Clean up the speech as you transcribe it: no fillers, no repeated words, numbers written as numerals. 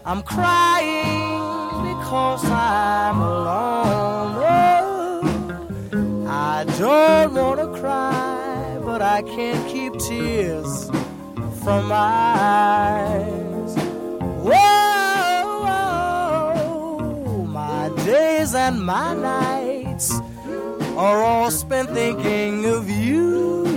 I'm crying because I'm alone. Oh, I don't want to cry, but I can't keep tears from my eyes. Whoa, my days and my nights are all spent thinking of you.